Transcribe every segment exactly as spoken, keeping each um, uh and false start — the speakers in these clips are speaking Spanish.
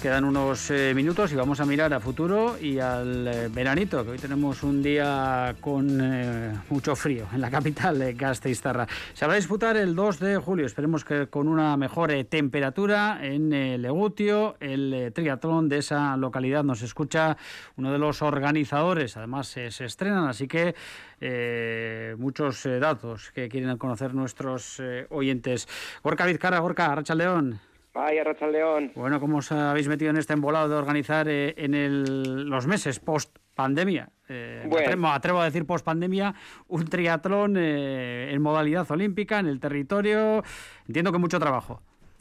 quedan unos eh, minutos y vamos a mirar a futuro y al eh, veranito, que hoy tenemos un día con eh, mucho frío en la capital de Gasteiztarra. Se va a disputar el dos de julio, esperemos que con una mejor eh, temperatura en eh, Legutio, el eh, triatlón de esa localidad. Nos escucha uno de los organizadores, además eh, se estrenan, así que eh, muchos eh, datos que quieren conocer nuestros eh, oyentes. Gorka Vizcarra, Gorka, Arratsaldeon. Vaya, Arratsaldeon. Bueno, ¿cómo os habéis metido en este embolado de organizar eh, en el, los meses post-pandemia? Eh, bueno. me, atrevo, me atrevo a decir post-pandemia, un triatlón eh, en modalidad olímpica, en el territorio. Entiendo que mucho trabajo.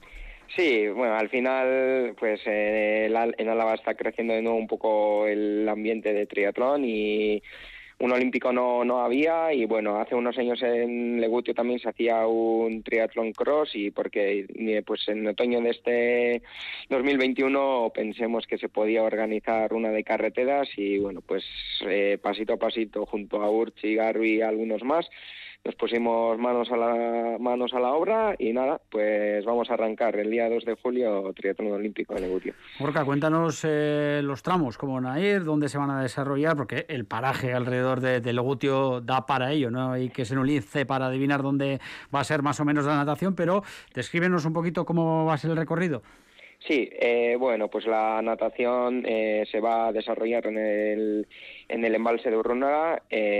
Sí, bueno, al final, pues eh, en Álava está creciendo de nuevo un poco el ambiente de triatlón y un olímpico no no había, y bueno, hace unos años en Legutio también se hacía un triatlón cross, y porque pues en otoño de este dos mil veintiuno pensemos que se podía organizar una de carreteras, y bueno, pues eh, pasito a pasito junto a Urchi, Garbi y algunos más nos pusimos manos a la manos a la obra, y nada, pues vamos a arrancar el día dos de julio triatlón olímpico de Legutio. Gorka, cuéntanos eh, los tramos, cómo van a ir, dónde se van a desarrollar, porque el paraje alrededor de, de Legutio da para ello, no hay que ser un lince para adivinar dónde va a ser más o menos la natación, pero descríbenos un poquito cómo va a ser el recorrido. Sí, eh, bueno, pues la natación eh, se va a desarrollar en el en el embalse de Urrunaga,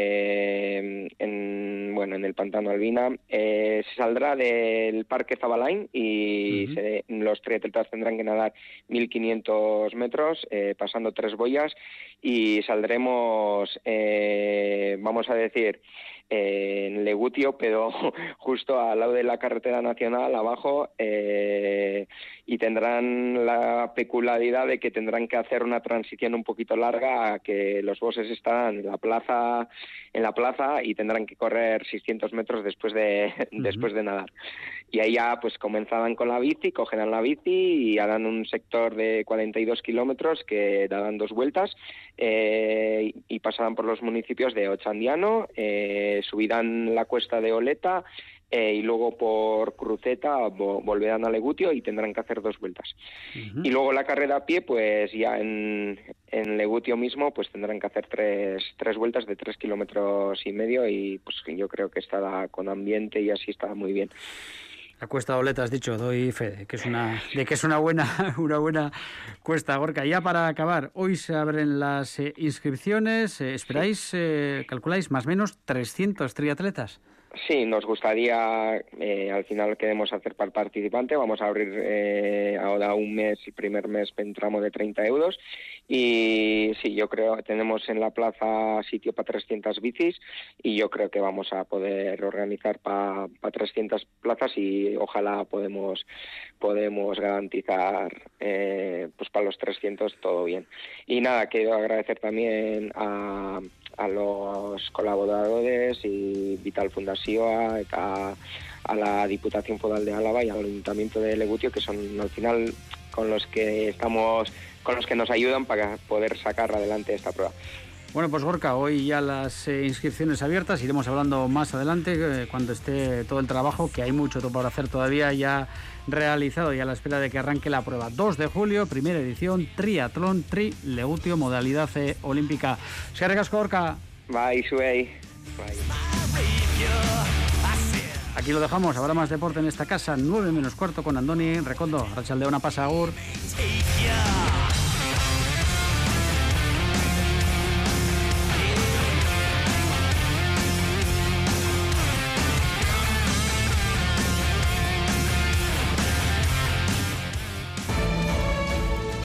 eh, en bueno en el pantano Albina. Eh, se saldrá del Parque Zabalain y uh-huh. se, los triatletas tendrán que nadar mil quinientos metros, eh, pasando tres boyas, y saldremos, eh, vamos a decir, eh, en Legutio, pero justo al lado de la carretera nacional, abajo, eh, y tendrán la peculiaridad de que tendrán que hacer una transición un poquito larga, a que los bosses estarán en la plaza en la plaza y tendrán que correr seiscientos metros después de uh-huh. después de nadar. Y ahí ya pues comenzarán con la bici, cogerán la bici y harán un sector de cuarenta y dos kilómetros que darán dos vueltas, eh, y pasarán por los municipios de Ochandiano, eh, subirán la cuesta de Oleta, Eh, y luego por Cruceta vo- volverán a Legutio y tendrán que hacer dos vueltas. Uh-huh. Y luego la carrera a pie, pues ya en, en Legutio mismo, pues tendrán que hacer tres, tres vueltas de tres kilómetros y medio, y pues yo creo que estará con ambiente y así estará muy bien. La cuesta de Oleta, has dicho, doy fe de que es una, de que es una buena, una buena cuesta, Gorka. Ya para acabar, hoy se abren las eh, inscripciones, eh, esperáis, eh, calculáis más o menos trescientos triatletas. Sí, nos gustaría, eh, al final queremos hacer para el participante, vamos a abrir eh, ahora un mes, el primer mes en tramo de treinta euros, y sí, yo creo que tenemos en la plaza sitio para trescientas bicis, y yo creo que vamos a poder organizar para pa trescientas plazas, y ojalá podemos podemos garantizar eh, pues para los trescientos todo bien. Y nada, quiero agradecer también a a los colaboradores y Vital Fundazioa, a, a la Diputación Foral de Álava y al Ayuntamiento de Legutio, que son al final con los que estamos, con los que nos ayudan para poder sacar adelante esta prueba. Bueno, pues Gorka, hoy ya las eh, inscripciones abiertas, iremos hablando más adelante eh, cuando esté todo el trabajo, que hay mucho por hacer todavía ya realizado, y a la espera de que arranque la prueba. dos de julio, primera edición, triatlón Tri Legutio, modalidad eh, olímpica. Eskerrik asko, Gorka. Bye, Suey. Bye. Aquí lo dejamos, habrá más deporte en esta casa, nueve menos cuarto con Andoni Recondo. Arratsaldeon, pasa agur.